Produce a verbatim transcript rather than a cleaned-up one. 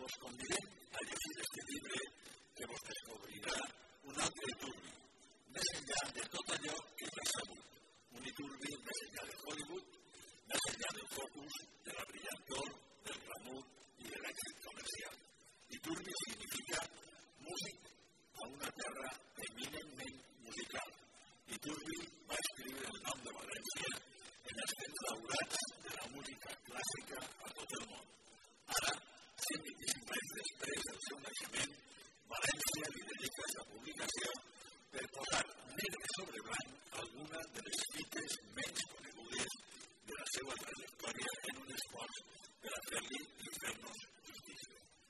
Vos convidem a llegir este llibre que vos descobrirà un altre Iturbi, més enllà de tot allò que ja sabut. Un Iturbi més enllà de Hollywood, més enllà del focus, de la brillantor, del glamour i de l'èxit comercial. Iturbi